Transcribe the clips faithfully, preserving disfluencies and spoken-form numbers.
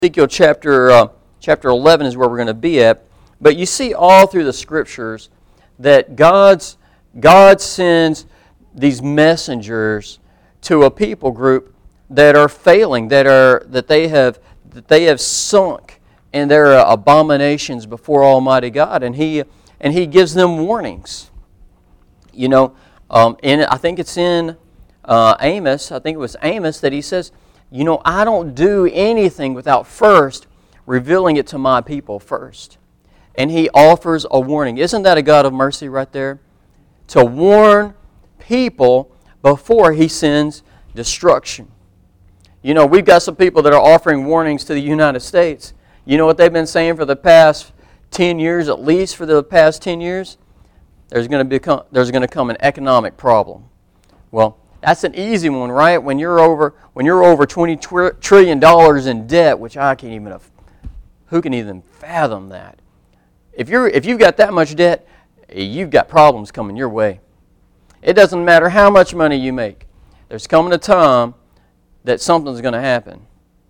Ezekiel chapter uh, chapter eleven is where we're going to be at. But you see all through the Scriptures that God's God sends these messengers to a people group that are failing, that are that they have that they have sunk in their abominations before Almighty God, and He and He gives them warnings. You know, um, and I think it's in uh, Amos. I think it was Amos that He says, you know, I don't do anything without first revealing it to my people first. And He offers a warning. Isn't that a God of mercy right there? To warn people before He sends destruction. You know, we've got some people that are offering warnings to the United States. You know what they've been saying for the past ten years, at least for the past ten years? There's going to become, there's going to come an economic problem. Well, that's an easy one, right? When you're over when you're over twenty trillion dollars in debt, which I can't even, who can even fathom that? If you're if you've got that much debt, you've got problems coming your way. It doesn't matter how much money you make. There's coming a time that something's going to happen.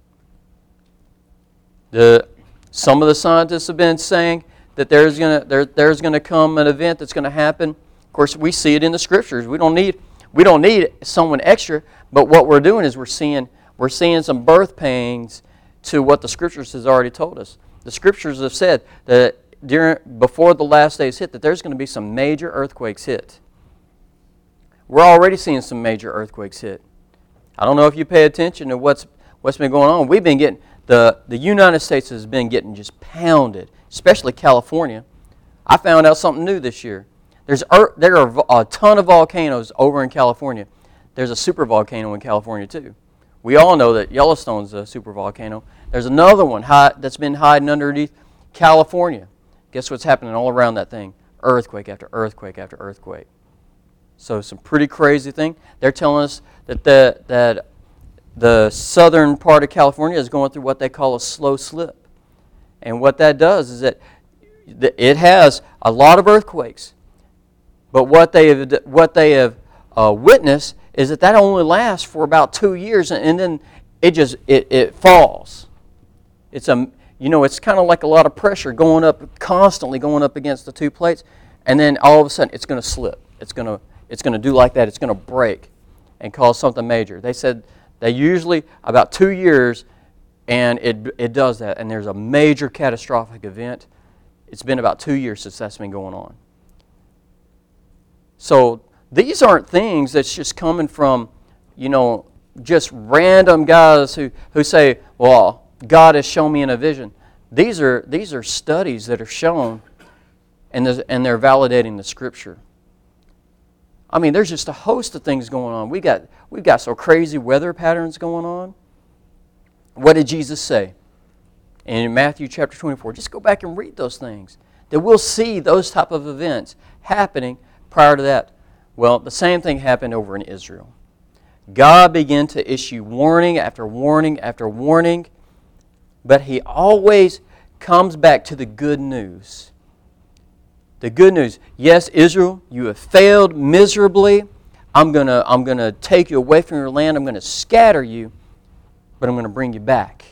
The some of the scientists have been saying that there's going to there, there's going to come an event that's going to happen. Of course, we see it in the Scriptures. We don't need We don't need someone extra, but what we're doing is we're seeing we're seeing some birth pains to what the Scriptures has already told us. The Scriptures have said that during before the last days hit, that there's going to be some major earthquakes hit. We're already seeing some major earthquakes hit. I don't know if you pay attention to what's what's been going on. We've been getting the the United States has been getting just pounded, especially California. I found out something new this year. There's there are a ton of volcanoes over in California. There's a supervolcano in California too. We all know that Yellowstone's a supervolcano. There's another one that's been hiding underneath California. Guess what's happening all around that thing? Earthquake after earthquake after earthquake. So some pretty crazy thing. They're telling us that the that the southern part of California is going through what they call a slow slip, and what that does is that it has a lot of earthquakes. But what they have, what they have uh, witnessed is that that only lasts for about two years, and, and then it just it, it falls. It's a you know it's kind of like a lot of pressure going up, constantly going up against the two plates, and then all of a sudden it's going to slip. It's going to it's going to do like that. It's going to break and cause something major. They said they usually about two years, and it it does that, and there's a major catastrophic event. It's been about two years since that's been going on. So these aren't things that's just coming from, you know, just random guys who, who say, well, God has shown me in a vision. These are these are studies that are shown, and and they're validating the Scripture. I mean, there's just a host of things going on. We got we've got some crazy weather patterns going on. What did Jesus say? In Matthew chapter twenty-four, just go back and read those things. That we'll see those type of events happening. Prior to that, well, the same thing happened over in Israel. God began to issue warning after warning after warning, but He always comes back to the good news. The good news. Yes, Israel, you have failed miserably. I'm gonna, I'm gonna take you away from your land. I'm gonna scatter you, but I'm gonna bring you back.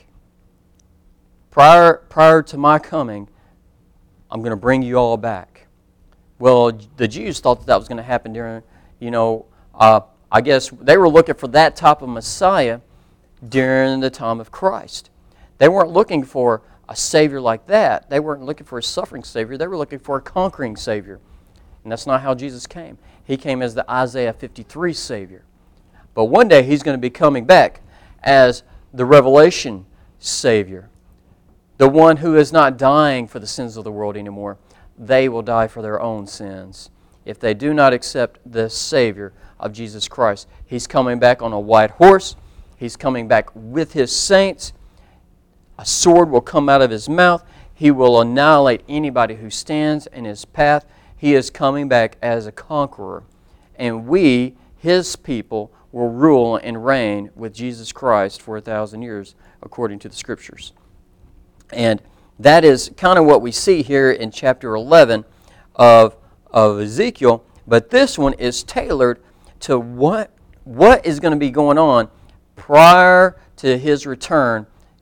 Prior, prior to my coming, I'm gonna bring you all back. Well, the Jews thought that, that was going to happen during, you know, uh, I guess they were looking for that type of Messiah during the time of Christ. They weren't looking for a Savior like that. They weren't looking for a suffering Savior. They were looking for a conquering Savior. And that's not how Jesus came. He came as the Isaiah fifty-three Savior. But one day He's going to be coming back as the Revelation Savior. The one who is not dying for the sins of the world anymore. They will die for their own sins if they do not accept the Savior of Jesus Christ. He's coming back on a white horse. He's coming back with His saints. A sword will come out of His mouth. He will annihilate anybody who stands in His path. He is coming back as a conqueror. And we, His people, will rule and reign with Jesus Christ for a thousand years, according to the Scriptures. And that is kind of what we see here in chapter eleven of, of Ezekiel. But this one is tailored to what, what is going to be going on prior to His return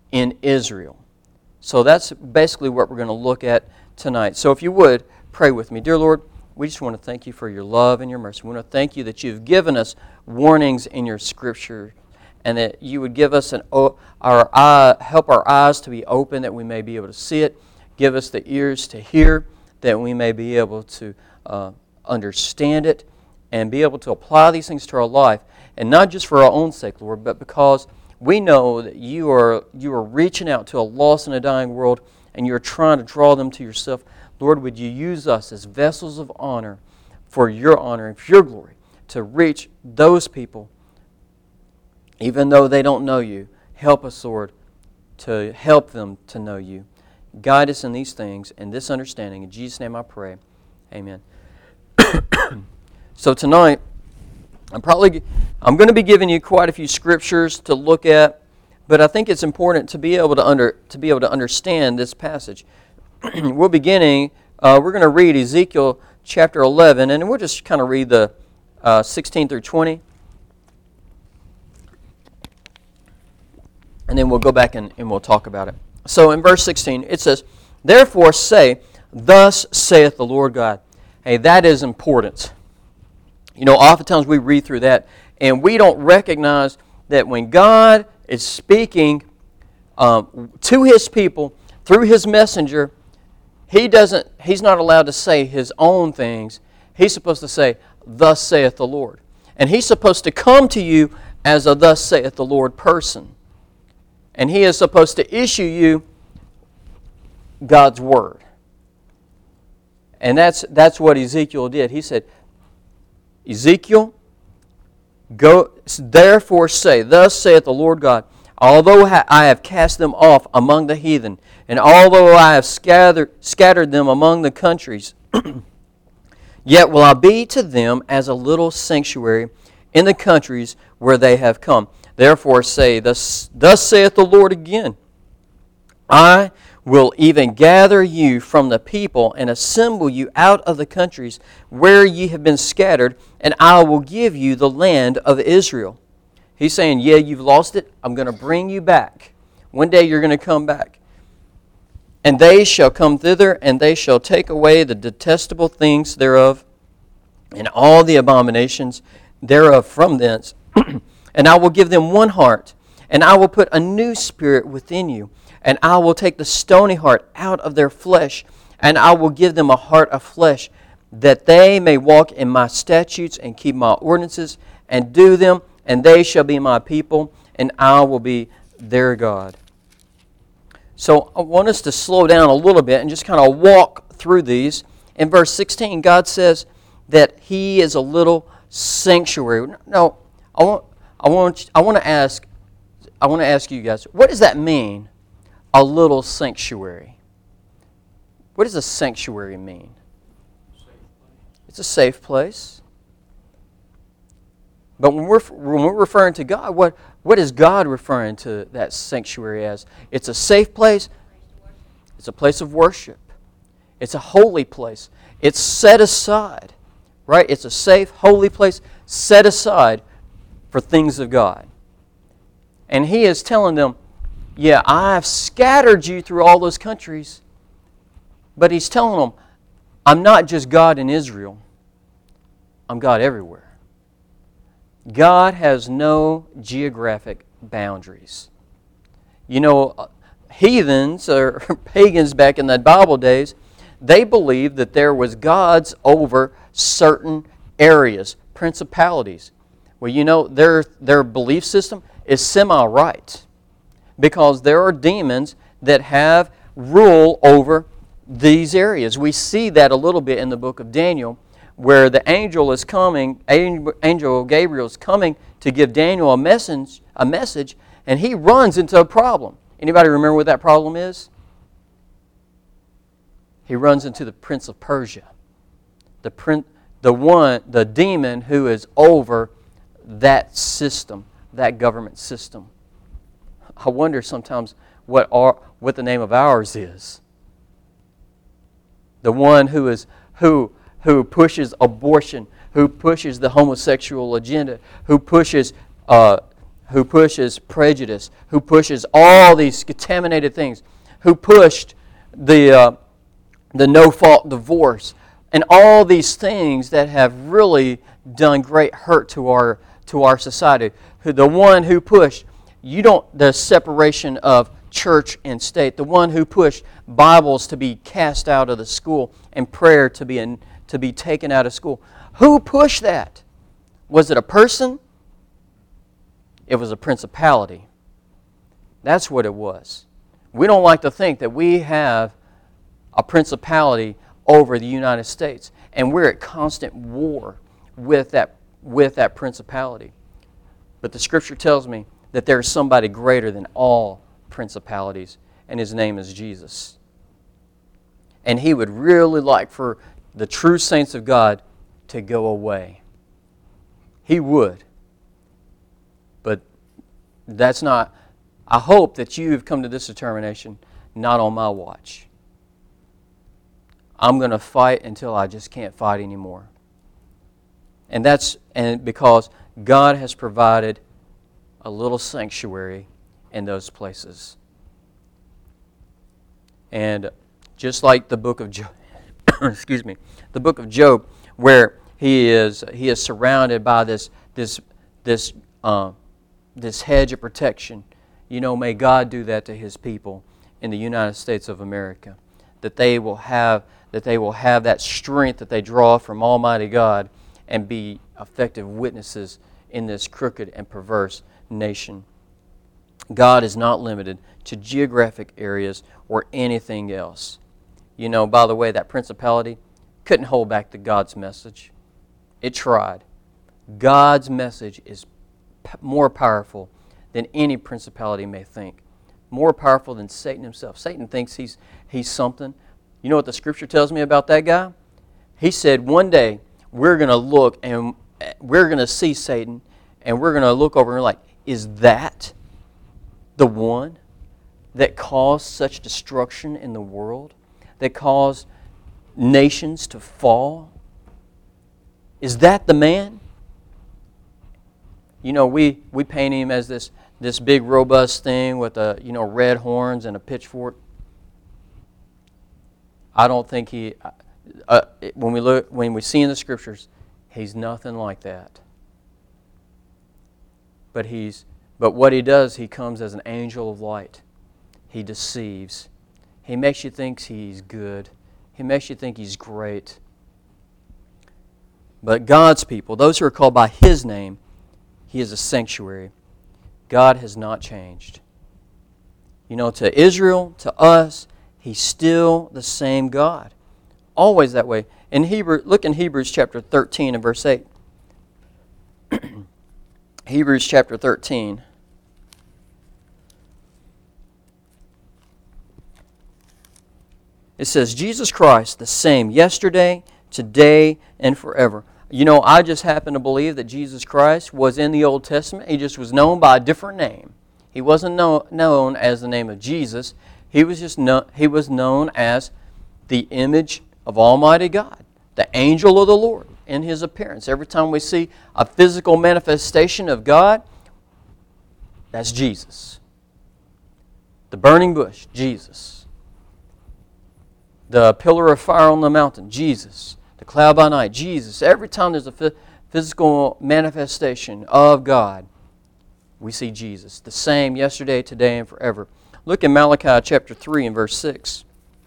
in Israel. So that's basically what we're going to look at tonight. So if you would, pray with me. Dear Lord, we just want to thank you for your love and your mercy. We want to thank you that you've given us warnings in your Scripture, and that you would give us an our eye, help our eyes to be open, that we may be able to see it. Give us the ears to hear, that we may be able to uh, understand it and be able to apply these things to our life, and not just for our own sake, Lord, but because we know that you are you are reaching out to a lost and a dying world, and you're trying to draw them to yourself. Lord, would you use us as vessels of honor for your honor and for your glory to reach those people, even though they don't know you. Help us, Lord, to help them to know you. Guide us in these things and this understanding. In Jesus' name I pray. Amen. So tonight, I'm probably I'm going to be giving you quite a few scriptures to look at, but I think it's important to be able to under to be able to understand this passage. We're beginning. Uh, we're going to read Ezekiel chapter eleven, and we'll just kind of read the uh, sixteen through twenty, and then we'll go back and, and we'll talk about it. So in verse sixteen, it says, "Therefore say, Thus saith the Lord God." Hey, that is important. You know, oftentimes we read through that, and we don't recognize that when God is speaking um, to His people through His messenger, He doesn't. He's not allowed to say His own things. He's supposed to say, "Thus saith the Lord," and He's supposed to come to you as a "Thus saith the Lord" person, and He is supposed to issue you God's word. And that's that's what Ezekiel did. He said, Ezekiel, go, therefore say, Thus saith the Lord God, although I have cast them off among the heathen, and although I have scattered, scattered them among the countries, yet will I be to them as a little sanctuary in the countries where they have come. Therefore say, Thus, thus saith the Lord again, I will even gather you from the people and assemble you out of the countries where ye have been scattered, and I will give you the land of Israel. He's saying, yeah, you've lost it. I'm going to bring you back. One day you're going to come back. And they shall come thither, and they shall take away the detestable things thereof, and all the abominations thereof from thence. And I will give them one heart, and I will put a new spirit within you. And I will take the stony heart out of their flesh, and I will give them a heart of flesh, that they may walk in my statutes and keep my ordinances and do them, and they shall be my people, and I will be their God. So I want us to slow down a little bit and just kind of walk through these. In verse sixteen, God says that He is a little sanctuary. Now, I want I want I want to ask I want to ask you guys, what does that mean? A little sanctuary. What does a sanctuary mean? It's a safe place. But when we're when we're referring to God, what what is God referring to that sanctuary as? It's a safe place. It's a place of worship. It's a holy place. It's set aside, right? It's a safe, holy place set aside for things of God. And He is telling them, yeah, I've scattered you through all those countries. But He's telling them, I'm not just God in Israel. I'm God everywhere. God has no geographic boundaries. You know, heathens or pagans back in the Bible days, they believed that there was gods over certain areas, principalities. Well, you know, their their belief system is semi-right, because there are demons that have rule over these areas. We see that a little bit in the book of Daniel, where the angel is coming, angel Gabriel is coming to give Daniel a message, a message, and he runs into a problem. Anybody remember what that problem is? He runs into the prince of Persia, the prin- the one, the demon who is over that system, that government system. I wonder sometimes what our, what the name of ours is. The one who is who who pushes abortion, who pushes the homosexual agenda, who pushes uh, who pushes prejudice, who pushes all these contaminated things, who pushed the uh, the no-fault divorce, and all these things that have really done great hurt to our to our society. Who the one who pushed you don't the separation of church and state, the one who pushed Bibles to be cast out of the school and prayer to be in, to be taken out of school. Who pushed that? Was it a person? It was a principality. That's what it was. We don't like to think that we have a principality over the United States, and we're at constant war with that with that principality. But the Scripture tells me that there's somebody greater than all principalities, and His name is Jesus. And He would really like for the true saints of God to go away. He would. But that's not, I hope that you've come to this determination, not on my watch. I'm going to fight until I just can't fight anymore. And that's and because God has provided a little sanctuary in those places. And just like the book of Job, excuse me, the book of Job, where he is he is surrounded by this this this uh, this hedge of protection. You know, may God do that to His people in the United States of America, that they will have that they will have that strength that they draw from Almighty God and be effective witnesses in this crooked and perverse nation. God is not limited to geographic areas or anything else. You know, by the way, that principality couldn't hold back the God's message. It tried. God's message is p- more powerful than any principality may think. More powerful than Satan himself. Satan thinks he's he's something. You know what the Scripture tells me about that guy? He said one day we're going to look and we're going to see Satan and we're going to look over and we're like, is that the one that caused such destruction in the world? That caused nations to fall? Is that the man? You know, we, we paint him as this, this big robust thing with a, you know, red horns and a pitchfork. I don't think he, uh, when we look, when we see in the Scriptures, he's nothing like that. But he's, but what he does, he comes as an angel of light. He deceives. He makes you think he's good. He makes you think he's great. But God's people, those who are called by His name, He is a sanctuary. God has not changed. You know, to Israel, to us, He's still the same God. Always that way. In Hebrew, look in Hebrews chapter thirteen and verse eight. Hebrews chapter thirteen. It says, Jesus Christ, the same yesterday, today, and forever. You know, I just happen to believe that Jesus Christ was in the Old Testament. He just was known by a different name. He wasn't know, known as the name of Jesus. He was just know, he was known as the image of Almighty God, the angel of the Lord in His appearance. Every time we see a physical manifestation of God, that's Jesus. The burning bush, Jesus. The pillar of fire on the mountain, Jesus. The cloud by night, Jesus. Every time there's a physical manifestation of God, we see Jesus. The same yesterday, today, and forever. Look in Malachi chapter three and verse six.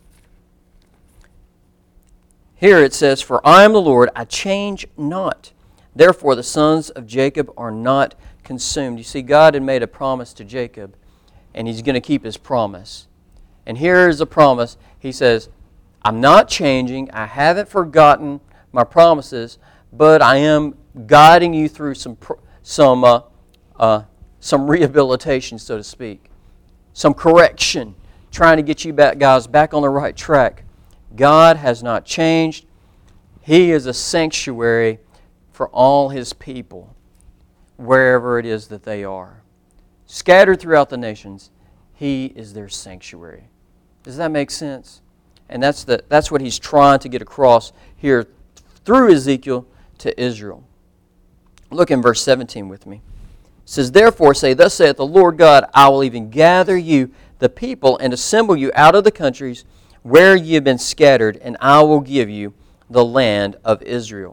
Here it says, For I am the Lord, I change not. Therefore the sons of Jacob are not consumed. You see, God had made a promise to Jacob, and He's going to keep His promise. And here is a promise. He says, I'm not changing. I haven't forgotten my promises, but I am guiding you through some some uh, uh, some rehabilitation, so to speak, some correction, trying to get you back, guys, back on the right track. God has not changed. He is a sanctuary for all His people, wherever it is that they are, scattered throughout the nations. He is their sanctuary. Does that make sense? And that's the that's what He's trying to get across here through Ezekiel to Israel. Look in verse seventeen with me. says, therefore say, thus saith the Lord God, I will even gather you, the people, and assemble you out of the countries where ye have been scattered, and I will give you the land of Israel.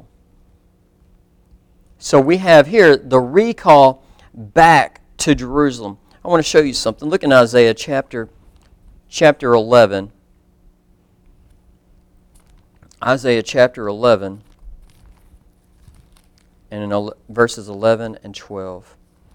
So we have here the recall back to Jerusalem. I want to show you something. Look in Isaiah chapter, chapter eleven. Isaiah chapter eleven, and in verses eleven and twelve.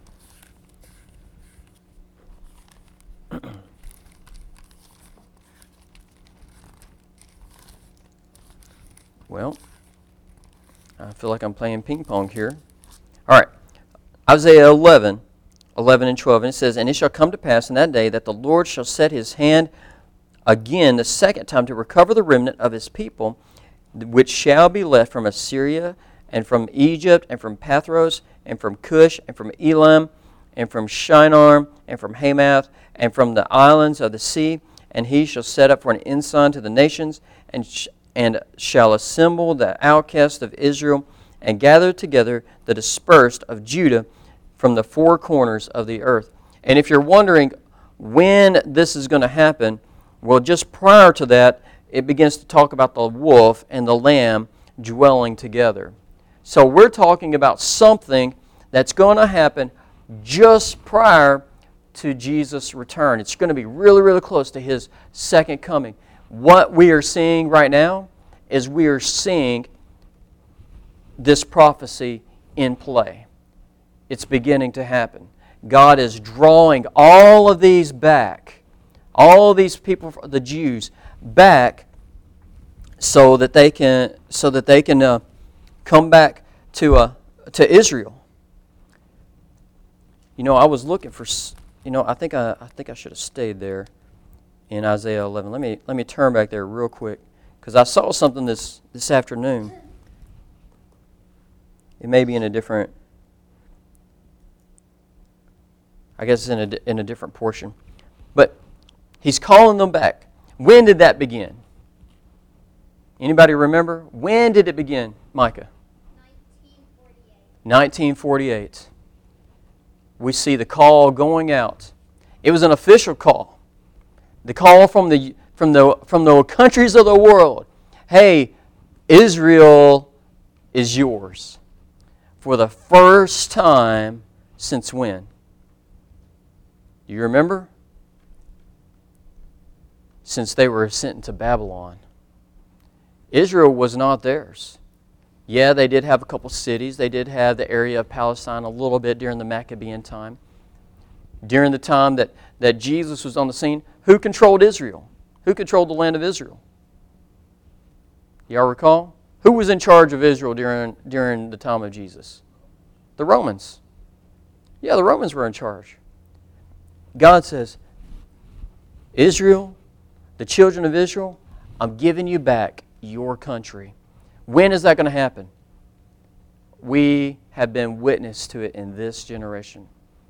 Well, I feel like I'm playing ping pong here. All right, Isaiah eleven, eleven and twelve, and it says, and it shall come to pass in that day that the Lord shall set his hand again the second time to recover the remnant of his people, which shall be left from Assyria, and from Egypt, and from Pathros, and from Cush, and from Elam, and from Shinar, and from Hamath, and from the islands of the sea. And he shall set up for an ensign to the nations, and sh- and shall assemble the outcasts of Israel, and gather together the dispersed of Judah from the four corners of the earth. And if you're wondering when this is going to happen, well, just prior to that, it begins to talk about the wolf and the lamb dwelling together. So we're talking about something that's going to happen just prior to Jesus' return. It's going to be really, really close to His second coming. What we are seeing right now is we are seeing this prophecy in play. It's beginning to happen. God is drawing all of these back, all of these people, the Jews, back, so that they can, so that they can uh, come back to uh, to Israel. You know, I was looking for. You know, I think I, I think I should have stayed there in Isaiah eleven. Let me let me turn back there real quick, because I saw something this this afternoon. It may be in a different. I guess it's in a in a different portion, but He's calling them back. When did that begin? Anybody remember? When did it begin, Micah? nineteen forty-eight. nineteen forty-eight. We see the call going out. It was an official call. The call from the from the from the countries of the world. Hey, Israel is yours. For the first time since when? Do you remember? Since they were sent into Babylon. Israel was not theirs. Yeah, they did have a couple cities. They did have the area of Palestine a little bit during the Maccabean time. During the time that, that Jesus was on the scene, who controlled Israel? Who controlled the land of Israel? Y'all recall? Who was in charge of Israel during, during the time of Jesus? The Romans. Yeah, the Romans were in charge. God says, Israel, the children of Israel, I'm giving you back your country. When is that going to happen? We have been witness to it in this generation.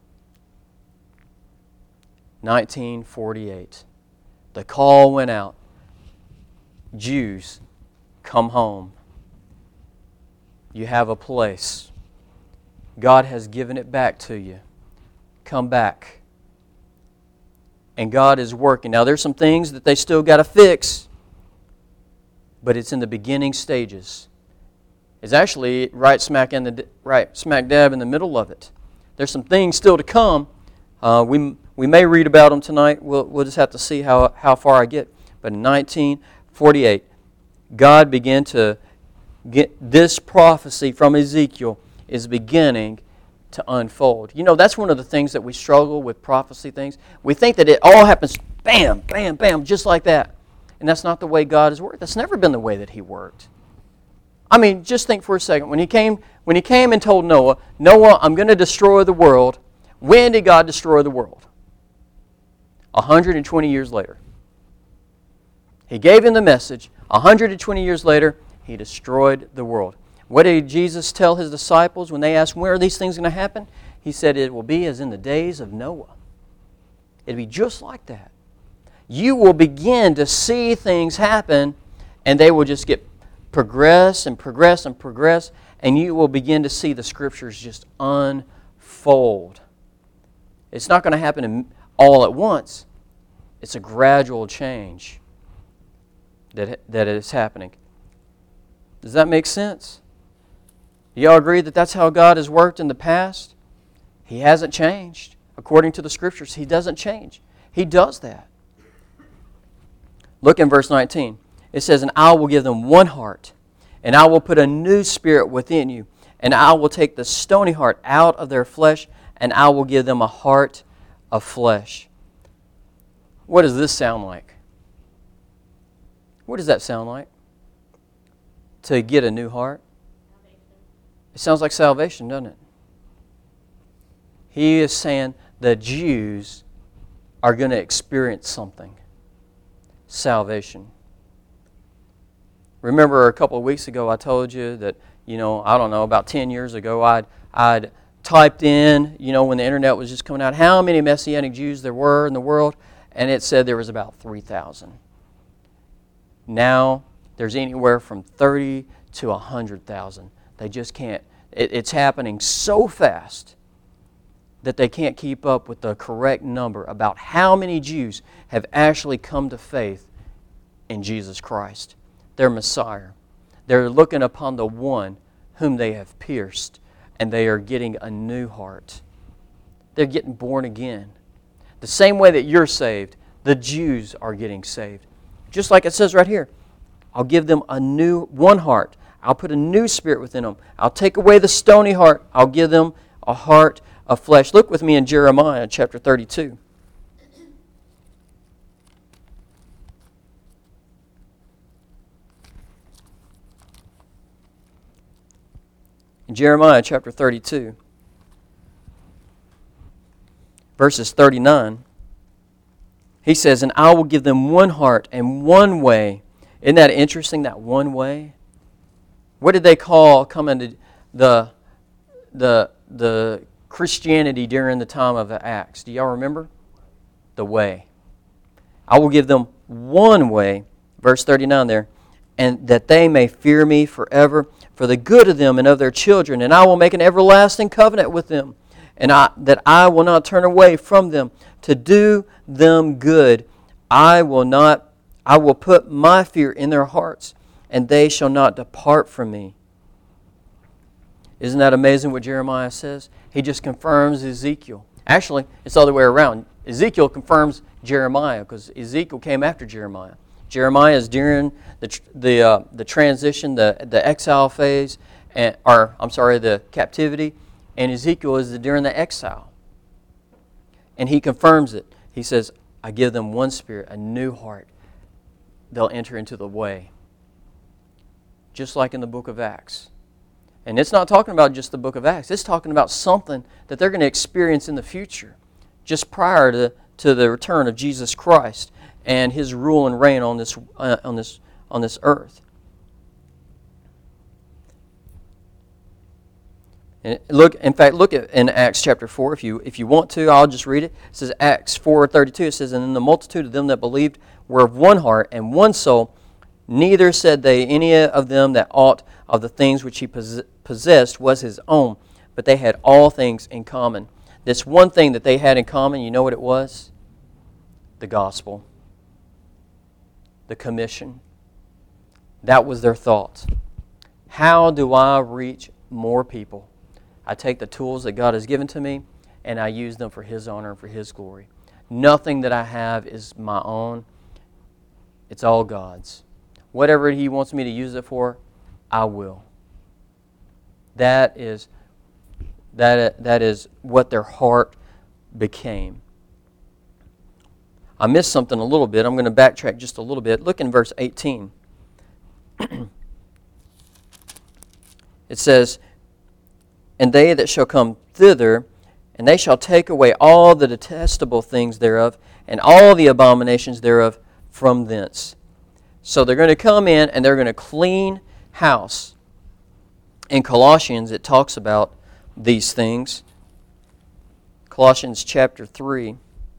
nineteen forty-eight. The call went out. Jews, come home. You have a place. God has given it back to you. Come back. And God is working. Now there's some things that they still got to fix, but it's in the beginning stages. It's actually right smack in the right smack dab in the middle of it. There's some things still to come. Uh, we we may read about them tonight. We'll we'll just have to see how how far I get. But in nineteen forty-eight, God began to get this prophecy from Ezekiel is beginning to unfold. You know, that's one of the things that we struggle with prophecy things. We think that it all happens bam, bam, bam, just like that. And that's not the way God has worked. That's never been the way that He worked. I mean, just think for a second. When He came, when He came and told Noah, Noah, I'm going to destroy the world. When did God destroy the world? one hundred twenty years later. He gave him the message. one hundred twenty years later, He destroyed the world. What did Jesus tell His disciples when they asked, when are these things going to happen? He said, it will be as in the days of Noah. It'll be just like that. You will begin to see things happen, and they will just get progress and progress and progress, and you will begin to see the Scriptures just unfold unfold. It's not going to happen in, all at once. It's a gradual change that, that is happening. Does that make sense? Do y'all agree that that's how God has worked in the past? He hasn't changed. According to the Scriptures, He doesn't change. He does that. Look in verse nineteen. It says, "And I will give them one heart, and I will put a new spirit within you, and I will take the stony heart out of their flesh, and I will give them a heart of flesh." What does this sound like? What does that sound like? To get a new heart? It sounds like salvation, doesn't it? He is saying the Jews are going to experience something. Salvation. Remember a couple of weeks ago I told you that, you know, I don't know, about ten years ago I'd, I'd typed in, you know, when the internet was just coming out, how many Messianic Jews there were in the world, and it said there was about three thousand. Now there's anywhere from thirty to one hundred thousand. They just can't. It, it's happening so fast that they can't keep up with the correct number about how many Jews have actually come to faith in Jesus Christ, their Messiah. They're looking upon the one whom they have pierced, and they are getting a new heart. They're getting born again. The same way that you're saved, the Jews are getting saved. Just like it says right here, I'll give them a new one heart. I'll put a new spirit within them. I'll take away the stony heart. I'll give them a heart of flesh. Look with me in Jeremiah chapter thirty-two. In Jeremiah chapter thirty-two, verses thirty-nine, he says, "And I will give them one heart and one way." Isn't that interesting, that one way? What did they call coming to the, the, the Christianity during the time of the Acts? Do y'all remember? The way. I will give them one way, verse thirty-nine there, "and that they may fear me forever, for the good of them and of their children. And I will make an everlasting covenant with them, and I, that I will not turn away from them to do them good. I will not. I will put my fear in their hearts, and they shall not depart from me." Isn't that amazing what Jeremiah says? He just confirms Ezekiel. Actually, it's the other way around. Ezekiel confirms Jeremiah, because Ezekiel came after Jeremiah. Jeremiah is during the the uh, the transition, the the exile phase, and, or I'm sorry, the captivity, and Ezekiel is during the exile. And he confirms it. He says, "I give them one spirit, a new heart. They'll enter into the way." Just like in the book of Acts. And it's not talking about just the book of Acts. It's talking about something that they're going to experience in the future, just prior to, to the return of Jesus Christ and His rule and reign on this uh, on this on this earth. And look, in fact, look at in Acts chapter four. If you if you want to, I'll just read it. It says Acts four thirty-two. It says, "And in the multitude of them that believed were of one heart and one soul. Neither said they any of them that aught of the things which he possessed was his own, but they had all things in common." This one thing that they had in common, you know what it was? The gospel. The commission. That was their thoughts. How do I reach more people? I take the tools that God has given to me, and I use them for His honor and for His glory. Nothing that I have is my own. It's all God's. Whatever He wants me to use it for, I will. That is, that, that is what their heart became. I missed something a little bit. I'm going to backtrack just a little bit. Look in verse eighteen. It says, "And they that shall come thither, and they shall take away all the detestable things thereof, and all the abominations thereof from thence." So they're going to come in and they're going to clean house. In Colossians, it talks about these things. Colossians chapter three.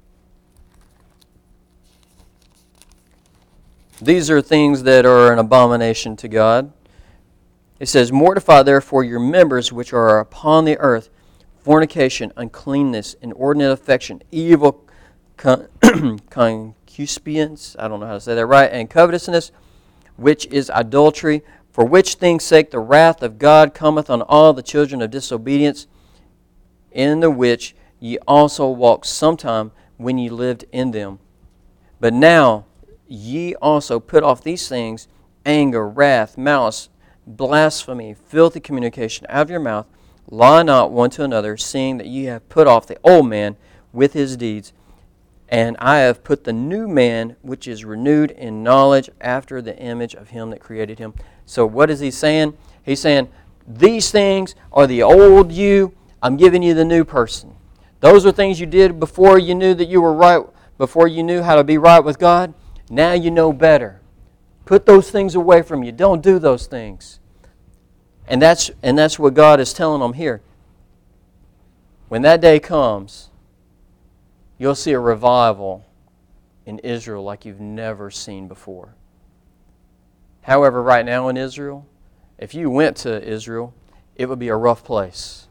These are things that are an abomination to God. It says, "Mortify therefore your members which are upon the earth, fornication, uncleanness, inordinate affection, evil con- concupiscence, I don't know how to say that right, and covetousness, which is adultery, for which things' sake the wrath of God cometh on all the children of disobedience, in the which ye also walked sometime when ye lived in them. But now ye also put off these things, anger, wrath, malice, blasphemy, filthy communication out of your mouth. Lie not one to another, seeing that ye have put off the old man with his deeds, and I have put the new man, which is renewed in knowledge after the image of him that created him. So what is he saying? He's saying, these things are the old you. I'm giving you the new person. Those are things you did before you knew that you were right, before you knew how to be right with God. Now you know better. Put those things away from you. Don't do those things. And that's and that's what God is telling them here. When that day comes, you'll see a revival in Israel like you've never seen before. However, right now in Israel, if you went to Israel, it would be a rough place.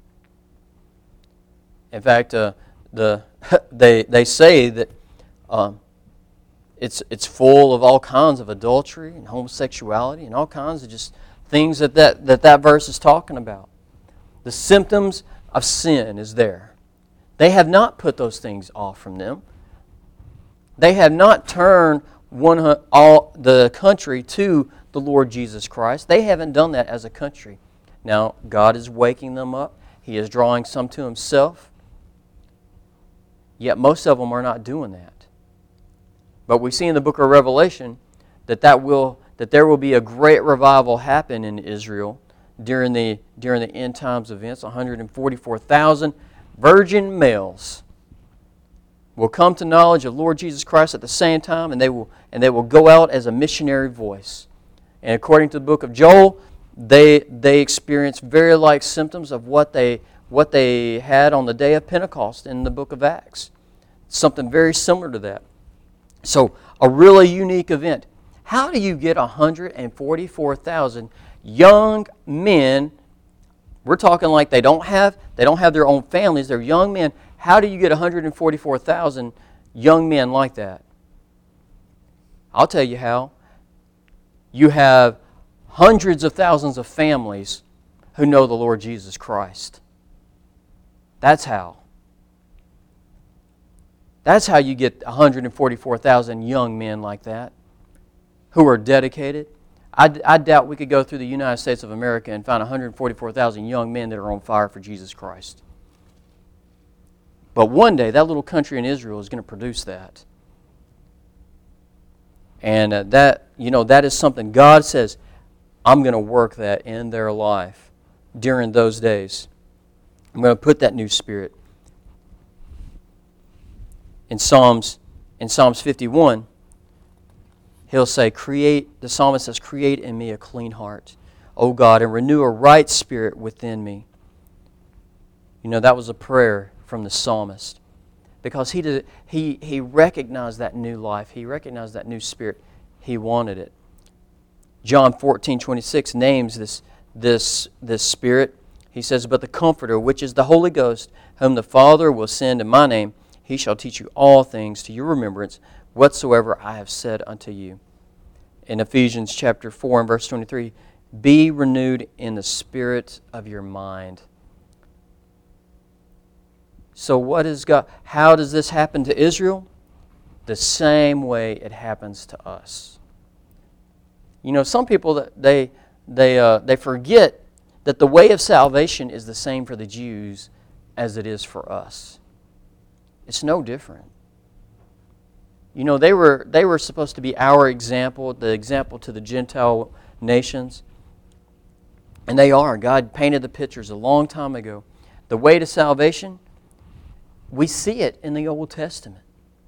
In fact, uh, the they they say that um, it's it's full of all kinds of adultery and homosexuality and all kinds of just things that that, that that verse is talking about. The symptoms of sin is there. They have not put those things off from them. They have not turned one all the country to the Lord Jesus Christ. They haven't done that as a country. Now, God is waking them up. He is drawing some to Himself. Yet most of them are not doing that. But we see in the book of Revelation that that will that there will be a great revival happen in Israel during the during the end times events. one hundred forty-four thousand virgin males will come to knowledge of Lord Jesus Christ at the same time, and they will and they will go out as a missionary voice. And according to the book of Joel, they they experience very like symptoms of what they what they had on the day of Pentecost in the book of Acts. Something very similar to that. So a really unique event. How do you get one hundred forty-four thousand young men? We're talking like they don't have they don't have their own families. They're young men. How do you get one hundred forty-four thousand young men like that? I'll tell you how. You have hundreds of thousands of families who know the Lord Jesus Christ. That's how. That's how you get one hundred forty-four thousand young men like that who are dedicated. I, I doubt we could go through the United States of America and find one hundred forty-four thousand young men that are on fire for Jesus Christ. But one day, that little country in Israel is going to produce that. And uh, that, you know, that is something God says, I'm going to work that in their life during those days. I'm going to put that new spirit. In Psalms, in Psalms fifty-one, he'll say, create, the psalmist says, create in me a clean heart, O God, and renew a right spirit within me. You know, that was a prayer from the psalmist. Because he did, he he recognized that new life. He recognized that new spirit. He wanted it. John fourteen twenty-six names this, this, this spirit. He says, but the Comforter, which is the Holy Ghost, whom the Father will send in my name, He shall teach you all things to your remembrance, whatsoever I have said unto you. In Ephesians chapter four and verse twenty-three, be renewed in the spirit of your mind. So what is God? How does this happen to Israel? The same way it happens to us. You know, some people that they they uh, they forget that the way of salvation is the same for the Jews as it is for us. It's no different. You know, they were they were supposed to be our example, the example to the Gentile nations. And they are. God painted the pictures a long time ago. The way to salvation, we see it in the Old Testament.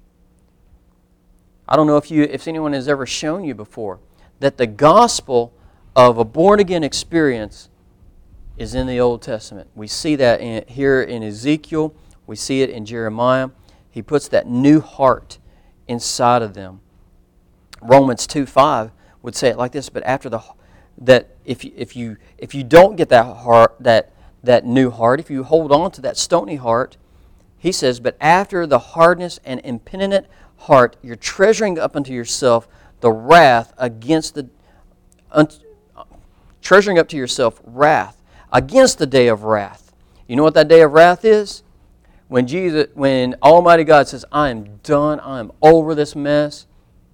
I don't know if you if anyone has ever shown you before that the gospel of a born-again experience is in the Old Testament. We see that in, here in Ezekiel. We see it in Jeremiah. He puts that new heart inside of them. Romans two five would say it like this, but after the that if you, if you if you don't get that heart that that new heart, if you hold on to that stony heart, he says, but after the hardness and impenitent heart, you're treasuring up unto yourself the wrath against the, un, treasuring up to yourself wrath against the day of wrath. You know what that day of wrath is? When Jesus, when Almighty God says, I am done, I am over this mess.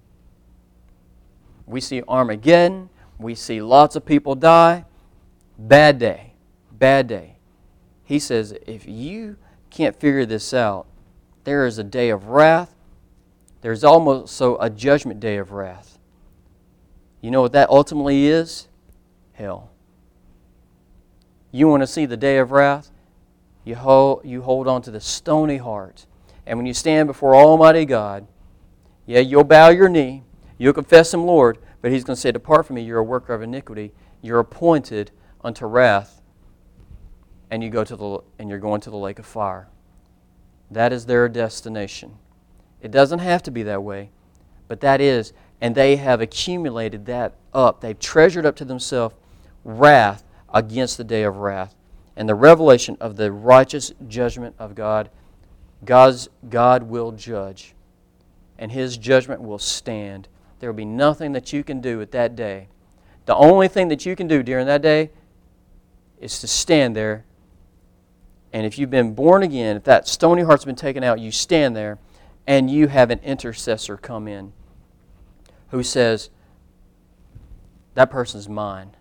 We see Armageddon, we see lots of people die. Bad day, bad day. He says, if you can't figure this out, there is a day of wrath. There's also a judgment day of wrath. You know what that ultimately is? Hell. You want to see the day of wrath? You hold, you hold on to the stony heart. And when you stand before Almighty God, yeah, you'll bow your knee. You'll confess Him Lord. But He's going to say, depart from me, you're a worker of iniquity. You're appointed unto wrath. And you go to the and you're going to the lake of fire. That is their destination. It doesn't have to be that way, but that is, and they have accumulated that up. They've treasured up to themselves wrath against the day of wrath. And the revelation of the righteous judgment of God, God's, God will judge. And His judgment will stand. There will be nothing that you can do at that day. The only thing that you can do during that day is to stand there. And if you've been born again, if that stony heart's been taken out, you stand there and you have an intercessor come in who says, that person's mine.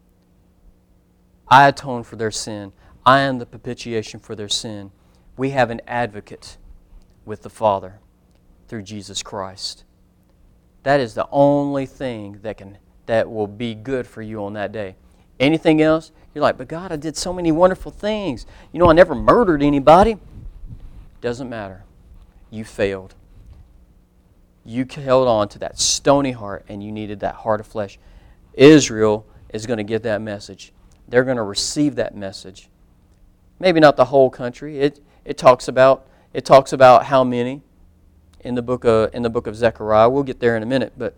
I atone for their sin. I am the propitiation for their sin. We have an advocate with the Father through Jesus Christ. That is the only thing that can that will be good for you on that day. Anything else, you're like, but God, I did so many wonderful things. You know, I never murdered anybody. Doesn't matter. You failed. You held on to that stony heart and you needed that heart of flesh. Israel is going to get that message. They're going to receive that message. Maybe not the whole country. It it talks about it talks about how many in the book of in the book of Zechariah. We'll get there in a minute, but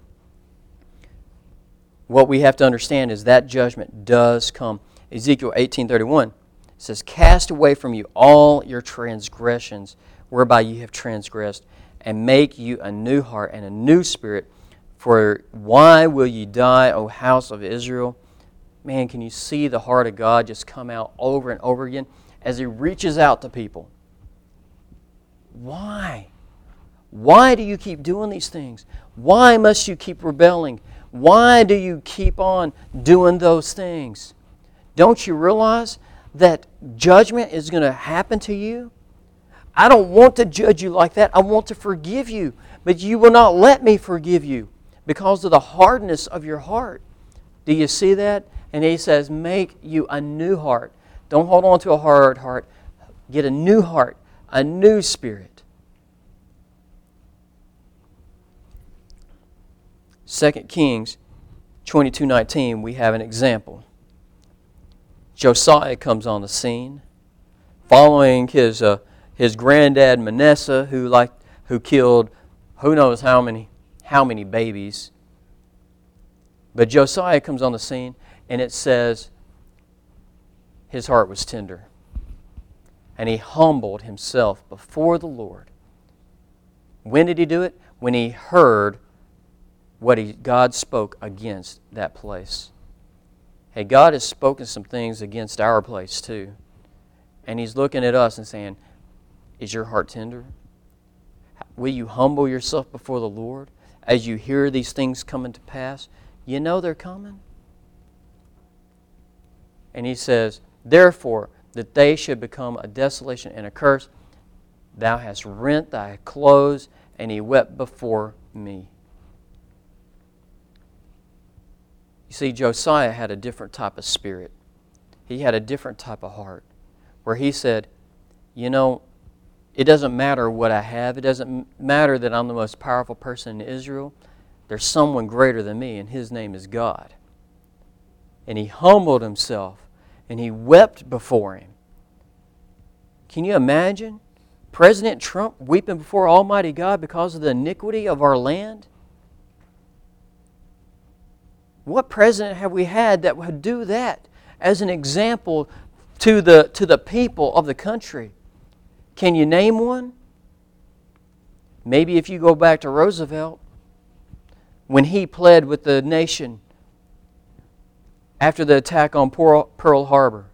what we have to understand is that judgment does come. Ezekiel eighteen thirty-one says, cast away from you all your transgressions, whereby you have transgressed, and make you a new heart and a new spirit. For why will you die, O house of Israel? Man, can you see the heart of God just come out over and over again as He reaches out to people? Why? Why do you keep doing these things? Why must you keep rebelling? Why do you keep on doing those things? Don't you realize that judgment is going to happen to you? I don't want to judge you like that. I want to forgive you. But you will not let me forgive you because of the hardness of your heart. Do you see that? And He says, make you a new heart. Don't hold on to a hard heart. Get a new heart, a new spirit. Second Kings twenty-two nineteen, we have an example. Josiah comes on the scene, following his uh, his granddad Manasseh, who like who killed who knows how many how many babies. But Josiah comes on the scene, and it says his heart was tender, and he humbled himself before the Lord. When did he do it? When he heard what he, God spoke against that place. Hey, God has spoken some things against our place too. And He's looking at us and saying, is your heart tender? Will you humble yourself before the Lord as you hear these things coming to pass? You know they're coming. And He says, therefore, that they should become a desolation and a curse, thou hast rent thy clothes, and he wept before me. You see, Josiah had a different type of spirit. He had a different type of heart where he said, you know, it doesn't matter what I have. It doesn't matter that I'm the most powerful person in Israel. There's someone greater than me, and His name is God. And he humbled himself, and he wept before Him. Can you imagine President Trump weeping before Almighty God because of the iniquity of our land? What president have we had that would do that as an example to the, to the people of the country. Can you name one? Maybe if you go back to Roosevelt, when he pled with the nation after the attack on Pearl Harbor.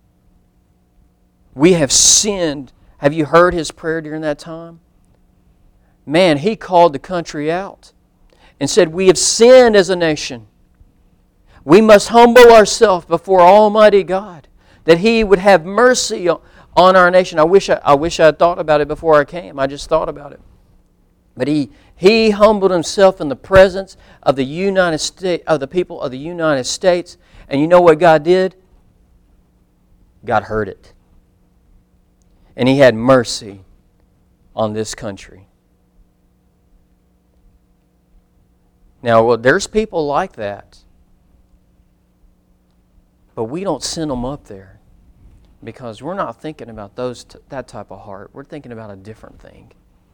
We have sinned. Have you heard his prayer during that time? Man, he called the country out and said, we have sinned as a nation. We must humble ourselves before Almighty God, that He would have mercy on our nation. I wish I, I wish I had thought about it before I came. I just thought about it. But he he humbled himself in the presence of the United States, of the people of the United States. And you know what God did? God heard it. And He had mercy on this country. Now, well, there's people like that. But we don't send them up there because we're not thinking about those t- that type of heart. We're thinking about a different thing.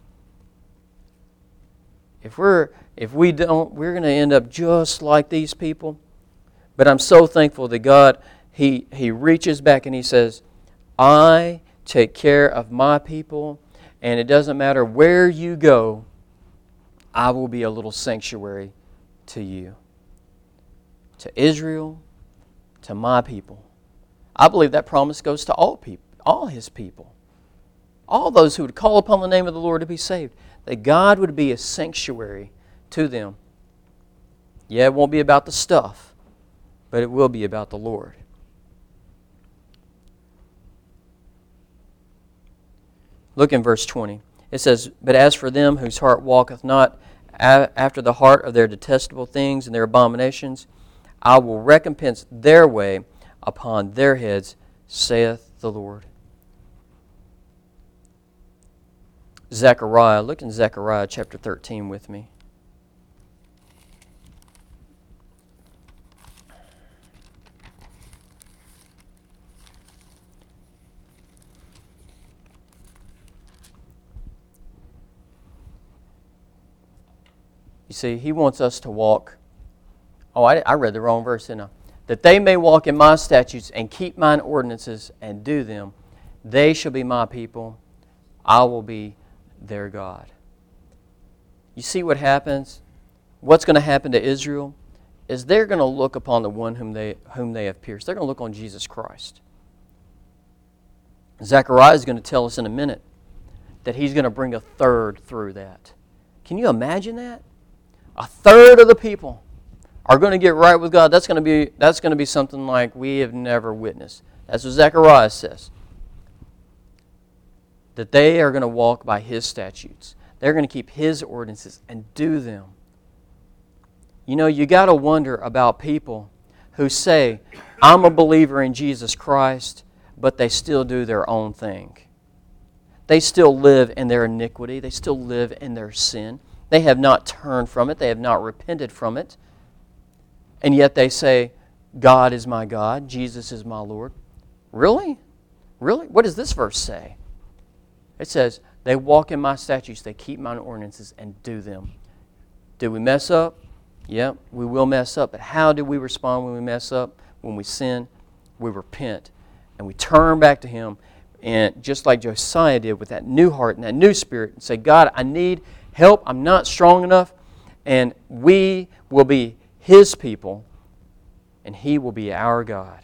If we're if we don't, we're going to end up just like these people. But I'm so thankful that God, He He reaches back and He says, I take care of my people, and it doesn't matter where you go, I will be a little sanctuary to you. To Israel, to my people. I believe that promise goes to all people, all His people. All those who would call upon the name of the Lord to be saved. That God would be a sanctuary to them. Yeah, it won't be about the stuff, but it will be about the Lord. Look in verse twenty. It says, but as for them whose heart walketh not after the heart of their detestable things and their abominations, I will recompense their way upon their heads, saith the Lord. Zechariah, look in Zechariah chapter thirteen with me. You see, He wants us to walk. Oh, I, I read the wrong verse, didn't I? That they may walk in my statutes and keep mine ordinances and do them. They shall be my people. I will be their God. You see what happens? What's going to happen to Israel is they're going to look upon the one whom they whom they have pierced. They're going to look on Jesus Christ. Zechariah is going to tell us in a minute that he's going to bring a third through that. Can you imagine that? A third of the people are going to get right with God. That's going to be that's going to be something like we have never witnessed. That's what Zechariah says. That they are going to walk by His statutes. They're going to keep His ordinances and do them. You know, you got to wonder about people who say, I'm a believer in Jesus Christ, but they still do their own thing. They still live in their iniquity. They still live in their sin. They have not turned from it. They have not repented from it. And yet they say, God is my God. Jesus is my Lord. Really? Really? What does this verse say? It says, they walk in my statutes, they keep mine ordinances, and do them. Do we mess up? Yeah, we will mess up. But how do we respond when we mess up? When we sin, we repent. And we turn back to Him. And just like Josiah did with that new heart and that new spirit, and say, God, I need help. I'm not strong enough. And we will be His people, and He will be our God.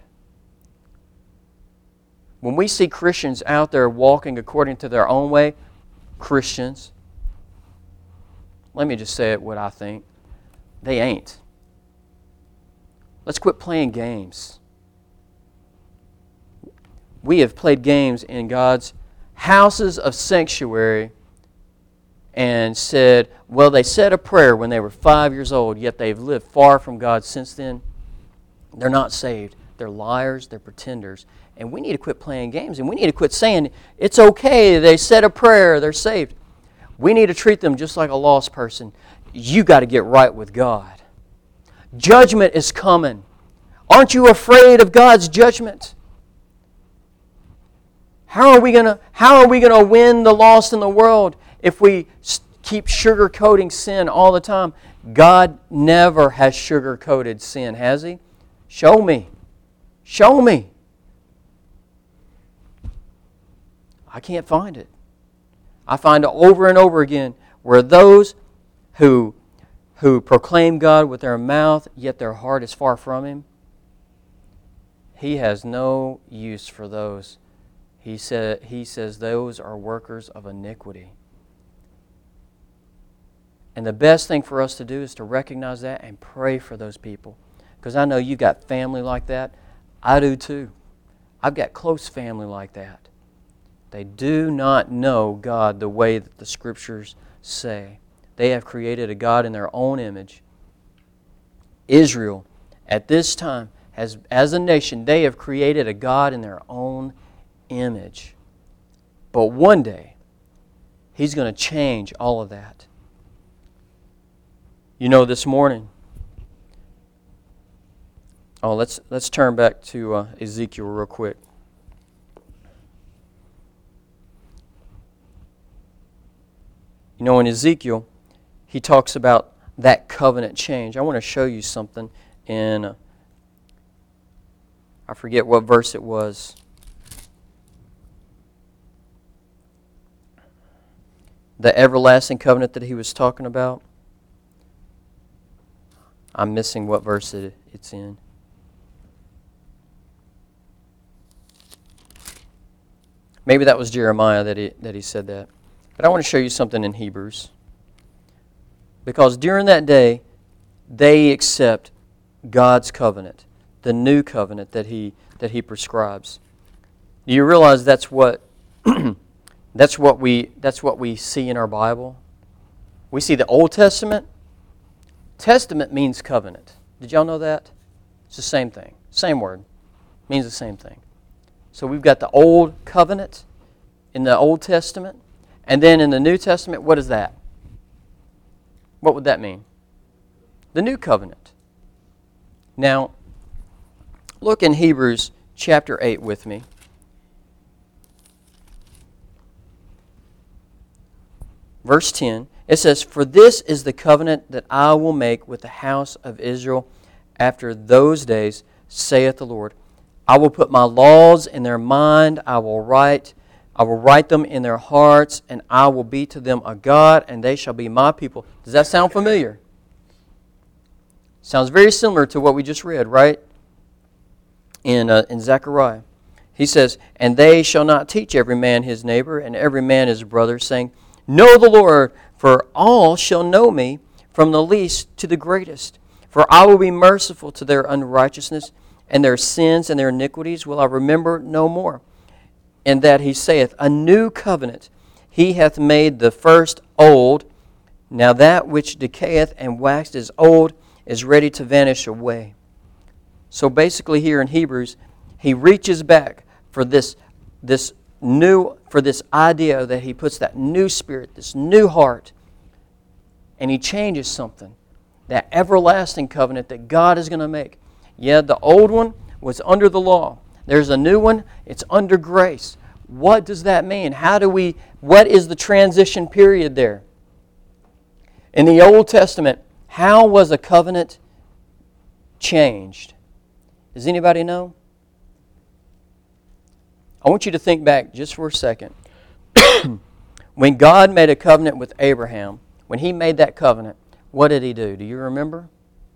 When we see Christians out there walking according to their own way, Christians, let me just say it what I think, they ain't. Let's quit playing games. We have played games in God's houses of sanctuary and said, well, they said a prayer when they were five years old, yet they've lived far from God since then. They're not saved. They're liars. They're pretenders. And we need to quit playing games. And we need to quit saying, it's okay, they said a prayer, they're saved. We need to treat them just like a lost person. You got to get right with God. Judgment is coming. Aren't you afraid of God's judgment? How are we going to how are we going to win the lost in the world if we keep sugarcoating sin all the time? God never has sugarcoated sin, has He? Show me. Show me. I can't find it. I find it over and over again where those who, who proclaim God with their mouth, yet their heart is far from Him, He has no use for those. He said, he says those are workers of iniquity. And the best thing for us to do is to recognize that and pray for those people. Because I know you've got family like that. I do too. I've got close family like that. They do not know God the way that the Scriptures say. They have created a God in their own image. Israel, at this time, has, as a nation, they have created a God in their own image. But one day, He's going to change all of that. You know, this morning, oh, let's let's turn back to uh, Ezekiel real quick. You know, in Ezekiel, he talks about that covenant change. I want to show you something in, uh, I forget what verse it was. The everlasting covenant that he was talking about. I'm missing what verse it, it's in. Maybe that was Jeremiah that he, that he said that. But I want to show you something in Hebrews. Because during that day, they accept God's covenant, the new covenant that He that He prescribes. Do you realize that's what that's what we that's what we see in our Bible? We see the Old Testament. Testament means covenant. Did y'all know that? It's the same thing. Same word. Means the same thing. So we've got the Old Covenant in the Old Testament. And then in the New Testament, what is that? What would that mean? The New Covenant. Now, look in Hebrews chapter eight with me. Verse ten. It says, "For this is the covenant that I will make with the house of Israel after those days, saith the Lord. I will put my laws in their mind, I will write I will write them in their hearts, and I will be to them a God, and they shall be my people." Does that sound familiar? Sounds very similar to what we just read, right? In, uh, in Zechariah. He says, "And they shall not teach every man his neighbor, and every man his brother, saying, Know the Lord, for all shall know me, from the least to the greatest. For I will be merciful to their unrighteousness, and their sins and their iniquities will I remember no more. And that He saith, A new covenant He hath made the first old. Now that which decayeth and waxed is old is ready to vanish away." So basically here in Hebrews, he reaches back for this, this new, for this idea that he puts that new spirit, this new heart, and he changes something. That everlasting covenant that God is going to make. Yeah, the old one was under the law. There's a new one, it's under grace. What does that mean? How do we, what is the transition period there? In the Old Testament, how was a covenant changed? Does anybody know? I want you to think back just for a second. When God made a covenant with Abraham, when He made that covenant, what did He do? Do you remember?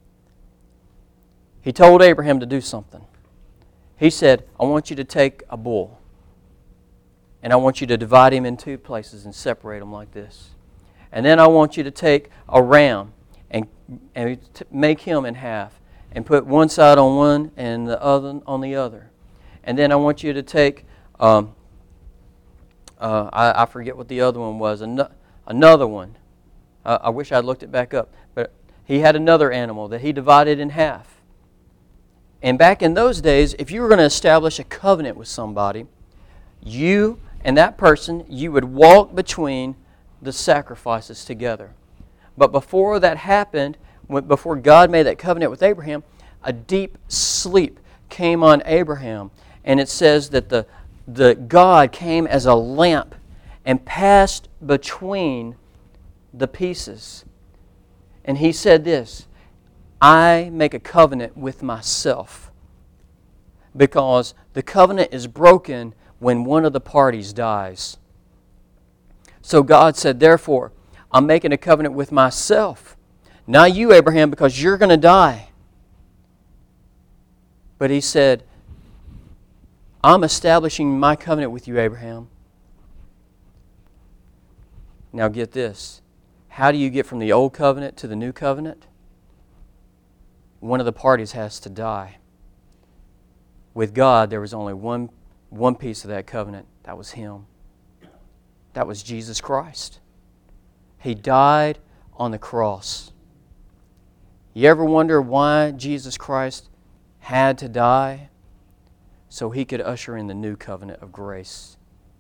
He told Abraham to do something. He said, I want you to take a bull, and I want you to divide him in two places and separate them like this. And then I want you to take a ram and, and t- make him in half and put one side on one and the other on the other. And then I want you to take, um, uh, I, I forget what the other one was, An- another one. Uh, I wish I'd looked it back up. But he had another animal that he divided in half. And back in those days, if you were going to establish a covenant with somebody, you and that person, you would walk between the sacrifices together. But before that happened, before God made that covenant with Abraham, a deep sleep came on Abraham. And it says that the, the God came as a lamp and passed between the pieces. And He said this, I make a covenant with myself, because the covenant is broken when one of the parties dies. So God said, therefore, I'm making a covenant with myself. Not you, Abraham, because you're going to die. But He said, I'm establishing my covenant with you, Abraham. Now get this. How do you get from the old covenant to the new covenant? One of the parties has to die. With God, there was only one, one piece of that covenant. That was Him. That was Jesus Christ. He died on the cross. You ever wonder why Jesus Christ had to die? So He could usher in the new covenant of grace.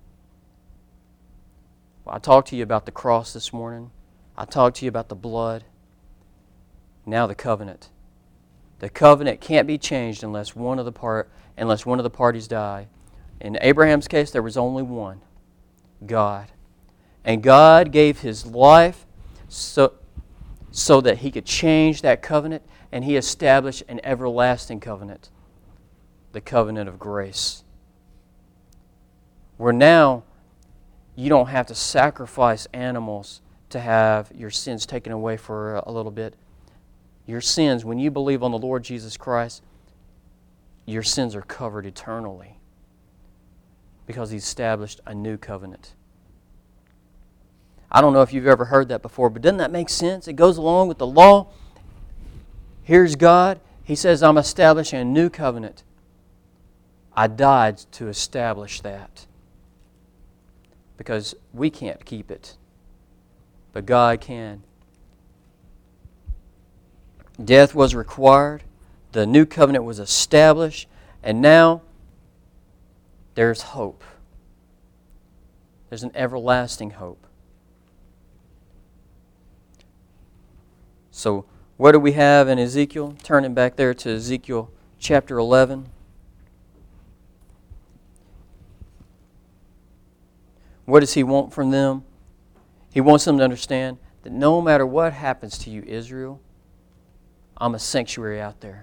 Well, I talked to you about the cross this morning. I talked to you about the blood. Now the covenant. The covenant can't be changed unless one of the part unless one of the parties die. In Abraham's case, there was only one, God. And God gave His life so, so that He could change that covenant, and He established an everlasting covenant, the covenant of grace. Where now you don't have to sacrifice animals to have your sins taken away for a little bit. Your sins, when you believe on the Lord Jesus Christ, your sins are covered eternally because He established a new covenant. I don't know if you've ever heard that before, but doesn't that make sense? It goes along with the law. Here's God. He says, I'm establishing a new covenant. I died to establish that because we can't keep it, but God can. Death was required. The new covenant was established. And now there's hope. There's an everlasting hope. So what do we have in Ezekiel? Turning back there to Ezekiel chapter eleven. What does He want from them? He wants them to understand that no matter what happens to you, Israel, I'm a sanctuary out there.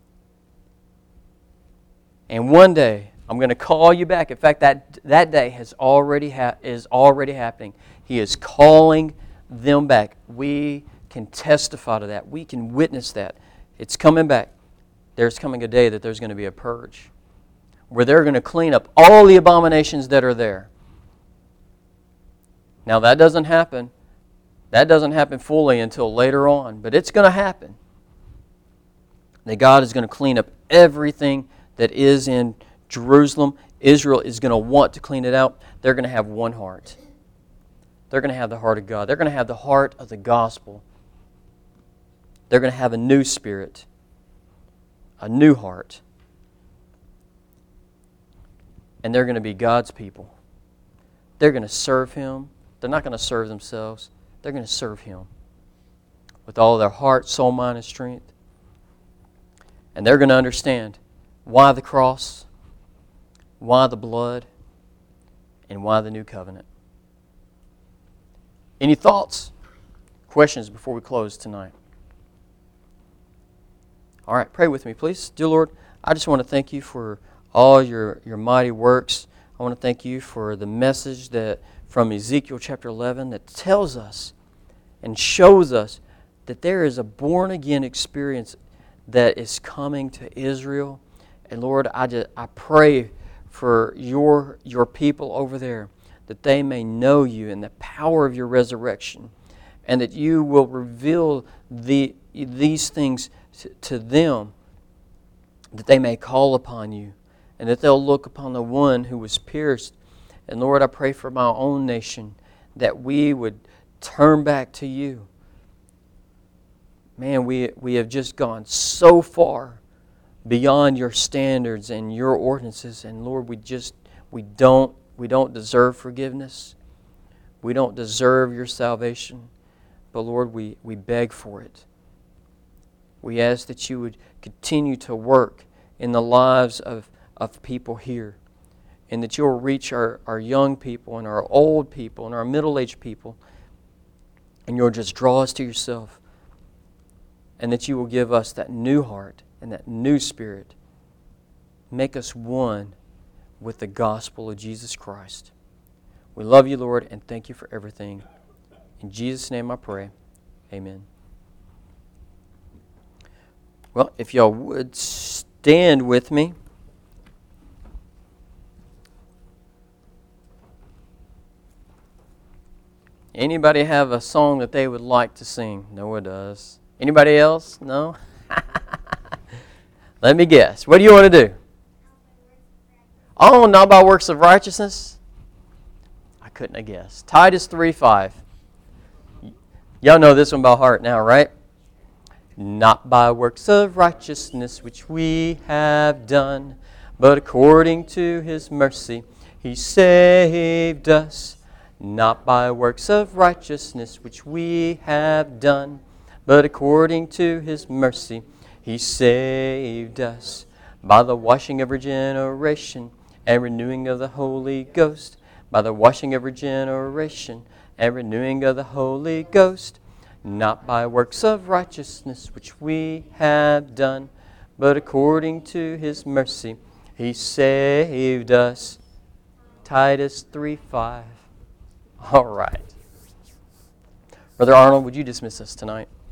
And one day, I'm going to call you back. In fact, that, that day has already ha- is already happening. He is calling them back. We can testify to that. We can witness that. It's coming back. There's coming a day that there's going to be a purge where they're going to clean up all the abominations that are there. Now, that doesn't happen. That doesn't happen fully until later on, but it's going to happen. That God is going to clean up everything that is in Jerusalem. Israel is going to want to clean it out. They're going to have one heart. They're going to have the heart of God. They're going to have the heart of the gospel. They're going to have a new spirit, a new heart. And they're going to be God's people. They're going to serve Him. They're not going to serve themselves. They're going to serve Him with all their heart, soul, mind, and strength. And they're going to understand why the cross, why the blood, and why the new covenant. Any thoughts, questions before we close tonight? All right, pray with me, please. Dear Lord, I just want to thank You for all your, your mighty works. I want to thank You for the message that from Ezekiel chapter eleven that tells us and shows us that there is a born-again experience that is coming to Israel. And Lord, I just I pray for your your people over there that they may know You and the power of Your resurrection, and that You will reveal the these things to, to them, that they may call upon You, and that they'll look upon the one who was pierced. And Lord, I pray for my own nation that we would turn back to You. Man, we we have just gone so far beyond Your standards and Your ordinances, and Lord, we just we don't we don't deserve forgiveness. We don't deserve Your salvation, but Lord, we, we beg for it. We ask that You would continue to work in the lives of, of people here, and that You'll reach our, our young people and our old people and our middle-aged people, and You'll just draw us to Yourself. And that You will give us that new heart and that new spirit. Make us one with the gospel of Jesus Christ. We love you, Lord, and thank you for everything. In Jesus' name I pray. Amen. Well, if y'all would stand with me. Anybody have a song that they would like to sing? Noah does. Anybody else? No? Let me guess. What do you want to do? Oh, not by works of righteousness? I couldn't have guessed. Titus three five. Y'all know this one by heart now, right? Not by works of righteousness which we have done, but according to His mercy He saved us. Not by works of righteousness which we have done, but according to His mercy He saved us. By the washing of regeneration and renewing of the Holy Ghost. By the washing of regeneration and renewing of the Holy Ghost. Not by works of righteousness which we have done, but according to His mercy He saved us. Titus three five. All right. Brother Arnold, would you dismiss us tonight?